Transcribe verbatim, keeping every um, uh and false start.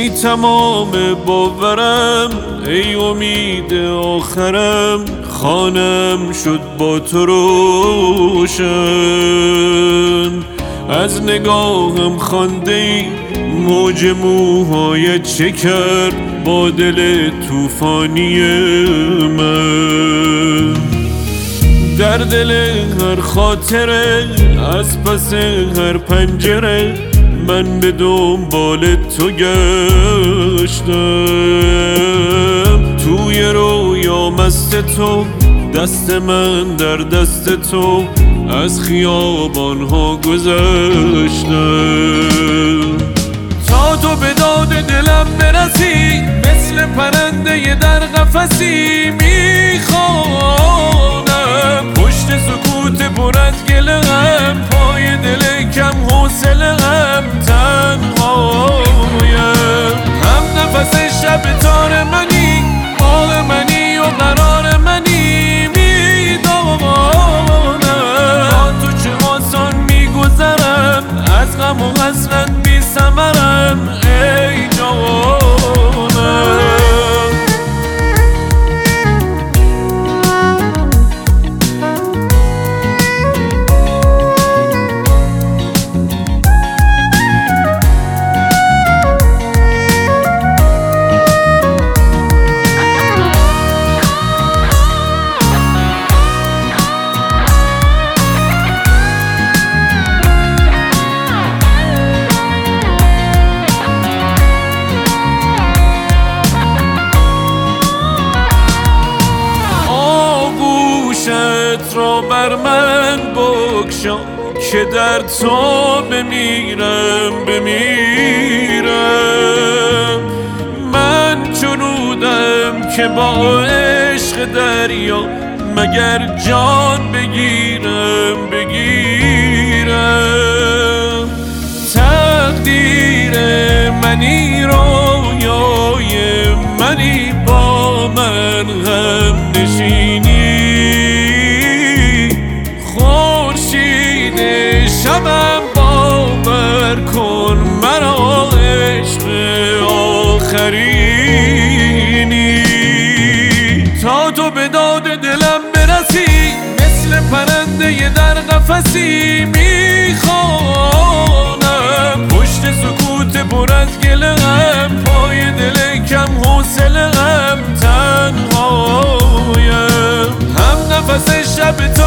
ای تمام باورم، ای امید آخرم، خانم شد با تو روشن. از نگاهم خوانده ای موج موهای چه کرد با دل طوفانی من. در دل هر خاطره از پس هر پنجره من به دنبال تو گشتم. توی رویا مست تو، دست من در دست تو، از خیابانها گذشتم. تا تو به داد دلم برسی، مثل پرنده در قفسی میخوانم. پشت سکوت پر از گله غم، پای دل کم حوصله غم، تنهایم. هم نفس شب تار منی، باغ منی و قرار منی، میدانم با تو چه آسان میگذرم، از غم و حسرت بی ثمرم ای جانم. را بر من بگشا که در تو بمیرم بمیرم. من چنودم که با عشق دریا مگر جان بگیرم بگیرم. تقدیر منی، رویای منی، با من هم نشینی. شبم باور کن مرا عشق آخرینی. تا تو به داد دلم برسی، مثل پرنده در قفسی میخوانم. پشت سکوت پر از گله غم، پای دل کم حوصله غم، تنهایم. هم نفس شب